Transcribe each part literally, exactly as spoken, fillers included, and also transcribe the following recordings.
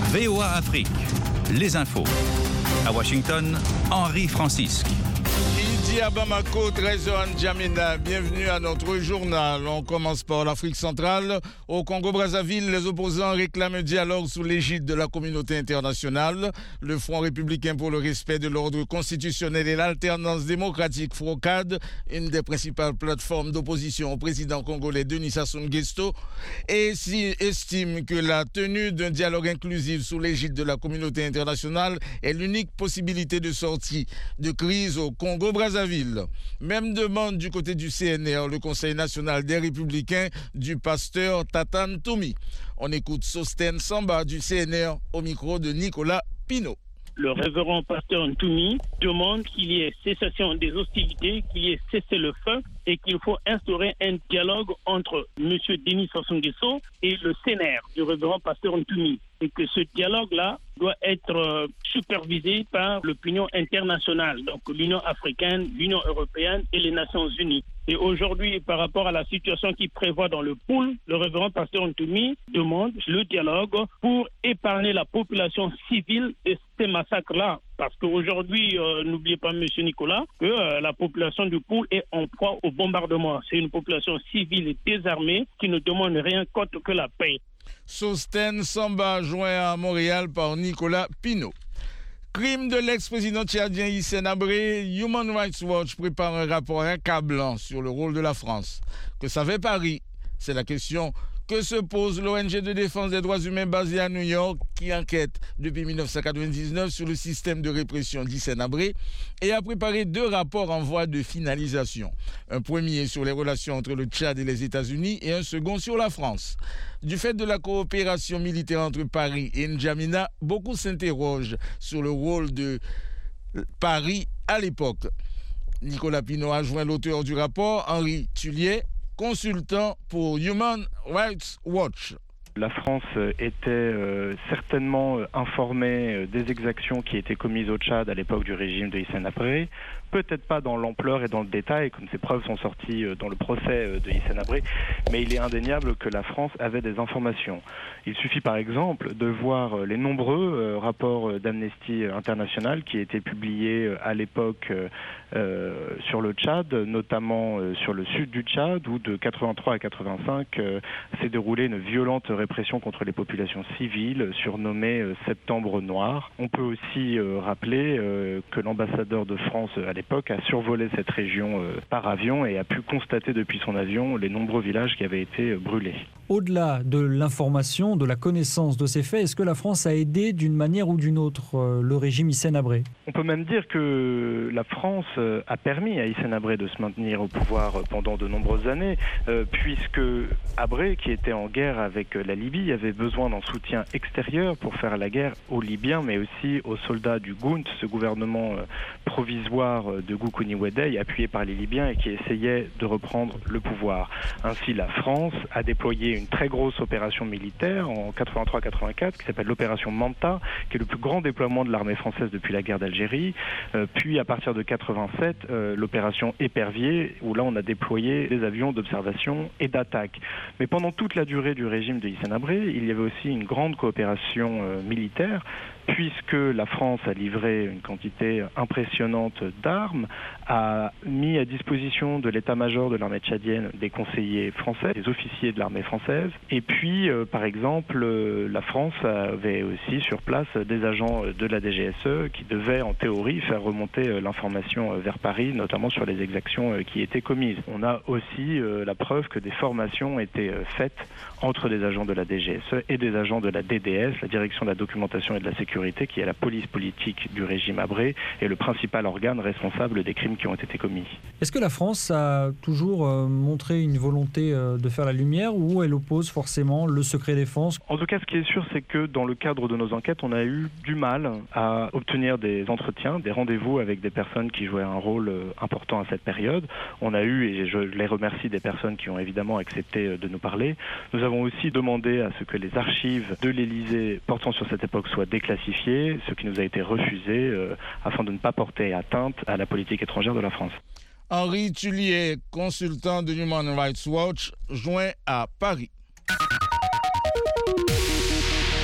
V O A Afrique, les infos. À Washington, Henri Francisque. Idi à Bamako, Trésor N'Djamena, bienvenue à notre journal. On commence par l'Afrique centrale. Au Congo-Brazzaville, les opposants réclament un dialogue sous l'égide de la communauté internationale. Le Front républicain pour le respect de l'ordre constitutionnel et l'alternance démocratique, FROCAD, une des principales plateformes d'opposition au président congolais Denis Sassou Nguesso, estime que la tenue d'un dialogue inclusif sous l'égide de la communauté internationale est l'unique possibilité de sortie de crise au Congo-Brazzaville. Même demande du côté du C N R, le Conseil national des Républicains, du pasteur Tatan Toumi. On écoute Sosten Samba du C N R au micro de Nicolas Pinault. Le révérend pasteur Ntoumi demande qu'il y ait cessation des hostilités, qu'il y ait cessez-le-feu et qu'il faut instaurer un dialogue entre M. Denis Sassou Nguesso et le C N R du révérend pasteur Ntoumi. Et que ce dialogue-là doit être euh, supervisé par l'opinion internationale, donc l'Union africaine, l'Union européenne et les Nations unies. Et aujourd'hui, par rapport à la situation qui prévoit dans le pool, le révérend pasteur Ntoumi demande le dialogue pour épargner la population civile de ces massacres-là. Parce qu'aujourd'hui, euh, n'oubliez pas, M. Nicolas, que euh, la population du pool est en proie au bombardement. C'est une population civile et désarmée qui ne demande rien qu'autre que la paix. Sosten Samba, joint à Montréal par Nicolas Pinault. Crime de l'ex-président tchadien Hissène Habré, Human Rights Watch prépare un rapport accablant sur le rôle de la France. Que savait Paris? C'est la question que se pose l'O N G de défense des droits humains basée à New York, qui enquête depuis dix-neuf cent quatre-vingt-dix-neuf sur le système de répression d'Hissène Habré et a préparé deux rapports en voie de finalisation. Un premier sur les relations entre le Tchad et les États-Unis et un second sur la France. Du fait de la coopération militaire entre Paris et N'Djamena, beaucoup s'interrogent sur le rôle de Paris à l'époque. Nicolas Pinault a joint l'auteur du rapport, Henri Tullier, consultant pour Human Rights Watch. La France était euh, certainement informée des exactions qui étaient commises au Tchad à l'époque du régime de Hissène Habré. Peut-être pas dans l'ampleur et dans le détail, comme ces preuves sont sorties dans le procès de Hissène Habré, mais il est indéniable que la France avait des informations. Il suffit par exemple de voir les nombreux rapports d'Amnesty International qui étaient publiés à l'époque euh, sur le Tchad, notamment sur le sud du Tchad, où de quatre-vingt-trois à quatre-vingt-cinq euh, s'est déroulée une violente répression contre les populations civiles, surnommée euh, Septembre Noir. On peut aussi euh, rappeler euh, que l'ambassadeur de France à l'époque a survolé cette région euh, par avion et a pu constater depuis son avion les nombreux villages qui avaient été euh, brûlés. Au-delà de l'information, de la connaissance de ces faits, est-ce que la France a aidé d'une manière ou d'une autre euh, le régime Hissène Habré? On peut même dire que la France euh, a permis à Hissène Habré de se maintenir au pouvoir pendant de nombreuses années, euh, puisque Habré, qui était en guerre avec la Libye, avait besoin d'un soutien extérieur pour faire la guerre aux Libyens, mais aussi aux soldats du Gounth, ce gouvernement euh, provisoire de Goukouni-Wedei, appuyé par les Libyens et qui essayait de reprendre le pouvoir. Ainsi, la France a déployé une très grosse opération militaire en quatre-vingt-trois quatre-vingt-quatre qui s'appelle l'opération Manta, qui est le plus grand déploiement de l'armée française depuis la guerre d'Algérie. Euh, puis à partir de quatre-vingt-sept, euh, l'opération Épervier, où là on a déployé des avions d'observation et d'attaque. Mais pendant toute la durée du régime de Hissène Habré, il y avait aussi une grande coopération euh, militaire, puisque la France a livré une quantité impressionnante d'armes, a mis à disposition de l'état-major de l'armée tchadienne des conseillers français, des officiers de l'armée française, et puis euh, par exemple euh, la France avait aussi sur place des agents de la D G S E qui devaient en théorie faire remonter euh, l'information euh, vers Paris, notamment sur les exactions euh, qui étaient commises. On a aussi euh, la preuve que des formations étaient euh, faites entre des agents de la D G S E et des agents de la D D S, la Direction de la Documentation et de la Sécurité, qui est la police politique du régime Habré et le principal organe responsable des crimes qui ont été commis. Est-ce que la France a toujours euh, montré une volonté euh, de faire la lumière ou elle oppose forcément le secret défense? En tout cas, ce qui est sûr, c'est que dans le cadre de nos enquêtes, on a eu du mal à obtenir des entretiens, des rendez-vous avec des personnes qui jouaient un rôle euh, important à cette période. On a eu, et je les remercie, des personnes qui ont évidemment accepté euh, de nous parler. Nous avons aussi demandé à ce que les archives de l'Élysée portant sur cette époque soient déclassifiées, ce qui nous a été refusé euh, afin de ne pas porter atteinte à la politique étrangère de la France. Henri Tullier, consultant de Human Rights Watch, joint à Paris.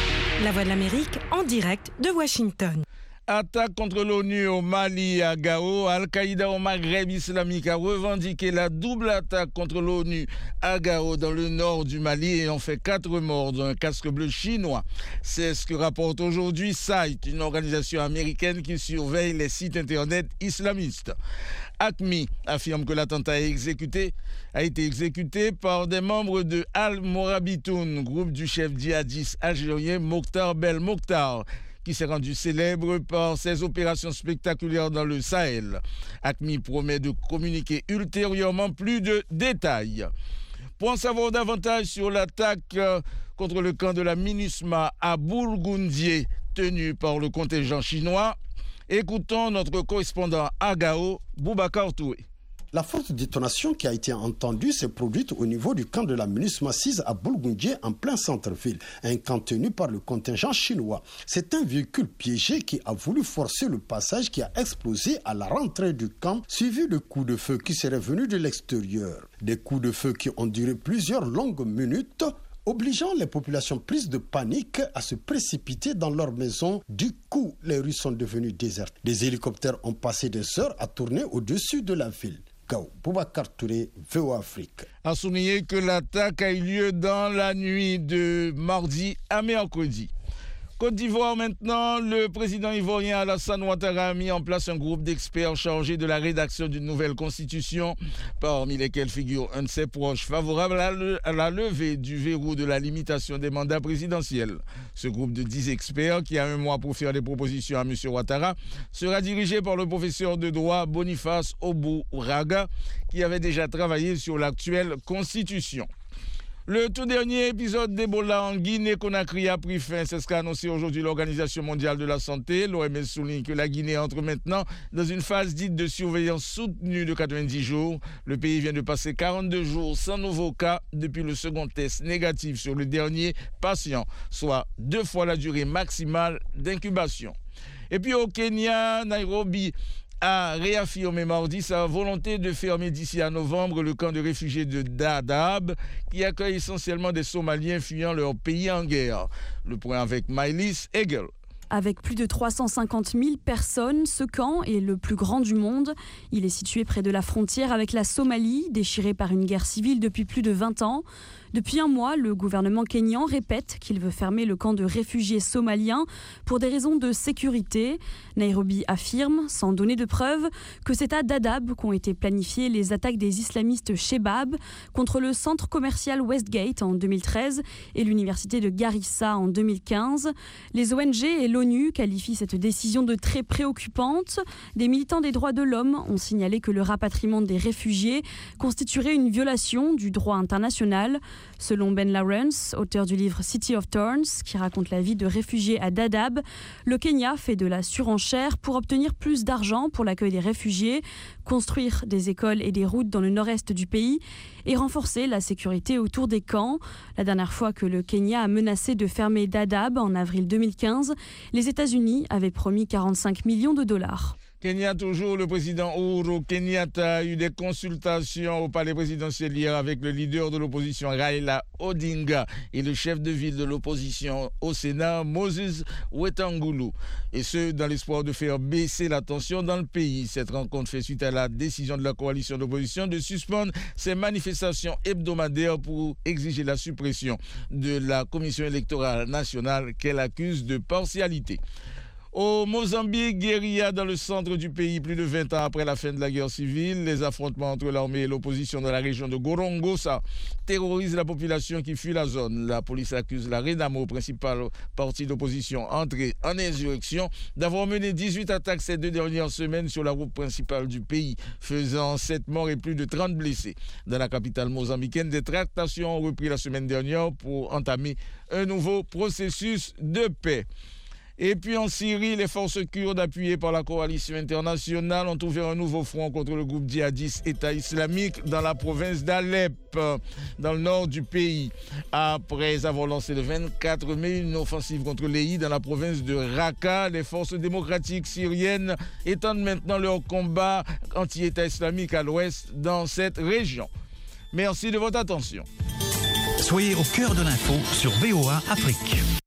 La Voix de l'Amérique en direct de Washington. Attaque contre l'ONU au Mali à Gao. Al-Qaïda au Maghreb islamique a revendiqué la double attaque contre l'ONU à Gao dans le nord du Mali et en fait quatre morts dans un casque bleu chinois. C'est ce que rapporte aujourd'hui Site, une organisation américaine qui surveille les sites internet islamistes. A C M I affirme que l'attentat exécuté, a été exécuté par des membres de Al-Morabitoun, groupe du chef djihadiste algérien Mokhtar Belmokhtar, qui s'est rendu célèbre par ses opérations spectaculaires dans le Sahel. A C M I promet de communiquer ultérieurement plus de détails. Pour en savoir davantage sur l'attaque contre le camp de la MINUSMA à Bourgoundier, tenu par le contingent chinois, écoutons notre correspondant à Gao, Boubacar Toué. La forte détonation qui a été entendue s'est produite au niveau du camp de la MINUSMA six à Bourgoundier en plein centre-ville, un camp tenu par le contingent chinois. C'est un véhicule piégé qui a voulu forcer le passage qui a explosé à la rentrée du camp, suivi de coups de feu qui seraient venus de l'extérieur. Des coups de feu qui ont duré plusieurs longues minutes, obligeant les populations prises de panique à se précipiter dans leurs maisons. Du coup, les rues sont devenues désertes. Des hélicoptères ont passé des heures à tourner au-dessus de la ville. Gao, Boubacar Touré, V O A Afrique. A souligné que l'attaque a eu lieu dans la nuit de mardi à mercredi. Côte d'Ivoire maintenant, le président ivoirien Alassane Ouattara a mis en place un groupe d'experts chargé de la rédaction d'une nouvelle constitution, parmi lesquels figure un de ses proches favorable à, le, à la levée du verrou de la limitation des mandats présidentiels. Ce groupe de dix experts, qui a un mois pour faire des propositions à M. Ouattara, sera dirigé par le professeur de droit Boniface Obou-Raga, qui avait déjà travaillé sur l'actuelle constitution. Le tout dernier épisode d'Ebola en Guinée-Conakry a pris fin. C'est ce qu'a annoncé aujourd'hui l'Organisation mondiale de la santé. L'O M S souligne que la Guinée entre maintenant dans une phase dite de surveillance soutenue de quatre-vingt-dix jours. Le pays vient de passer quarante-deux jours sans nouveau cas depuis le second test négatif sur le dernier patient, soit deux fois la durée maximale d'incubation. Et puis au Kenya, Nairobi a réaffirmé mardi sa volonté de fermer d'ici à novembre le camp de réfugiés de Dadaab, qui accueille essentiellement des Somaliens fuyant leur pays en guerre. Le point avec Maïlis Hegel. Avec plus de trois cent cinquante mille personnes, ce camp est le plus grand du monde. Il est situé près de la frontière avec la Somalie, déchirée par une guerre civile depuis plus de vingt ans. Depuis un mois, le gouvernement kényan répète qu'il veut fermer le camp de réfugiés somaliens pour des raisons de sécurité. Nairobi affirme, sans donner de preuves, que c'est à Dadaab qu'ont été planifiées les attaques des islamistes Shebab contre le centre commercial Westgate en deux mille treize et l'université de Garissa en deux mille quinze. Les O N G et l'ONU qualifient cette décision de très préoccupante. Des militants des droits de l'homme ont signalé que le rapatriement des réfugiés constituerait une violation du droit international. Selon Ben Lawrence, auteur du livre City of Thorns, qui raconte la vie de réfugiés à Dadaab, le Kenya fait de la surenchère pour obtenir plus d'argent pour l'accueil des réfugiés, construire des écoles et des routes dans le nord-est du pays et renforcer la sécurité autour des camps. La dernière fois que le Kenya a menacé de fermer Dadaab, en avril deux mille quinze, les États-Unis avaient promis quarante-cinq millions de dollars. Kenya toujours, le président Uhuru Kenyatta a eu des consultations au palais présidentiel hier avec le leader de l'opposition Raila Odinga et le chef de ville de l'opposition au Sénat, Moses Wetangulu. Et ce, dans l'espoir de faire baisser la tension dans le pays. Cette rencontre fait suite à la décision de la coalition d'opposition de suspendre ses manifestations hebdomadaires pour exiger la suppression de la commission électorale nationale qu'elle accuse de partialité. Au Mozambique, guérilla dans le centre du pays plus de vingt ans après la fin de la guerre civile. Les affrontements entre l'armée et l'opposition dans la région de Gorongosa terrorisent la population qui fuit la zone. La police accuse la Renamo, principal parti d'opposition entré en insurrection, d'avoir mené dix-huit attaques ces deux dernières semaines sur la route principale du pays, faisant sept morts et plus de trente blessés. Dans la capitale mozambicaine, des tractations ont repris la semaine dernière pour entamer un nouveau processus de paix. Et puis en Syrie, les forces kurdes appuyées par la coalition internationale ont ouvert un nouveau front contre le groupe djihadiste État islamique dans la province d'Alep, dans le nord du pays. Après avoir lancé le vingt-quatre mai une offensive contre l'E I dans la province de Raqqa, les forces démocratiques syriennes étendent maintenant leur combat anti-État islamique à l'ouest dans cette région. Merci de votre attention. Soyez au cœur de l'info sur V O A Afrique.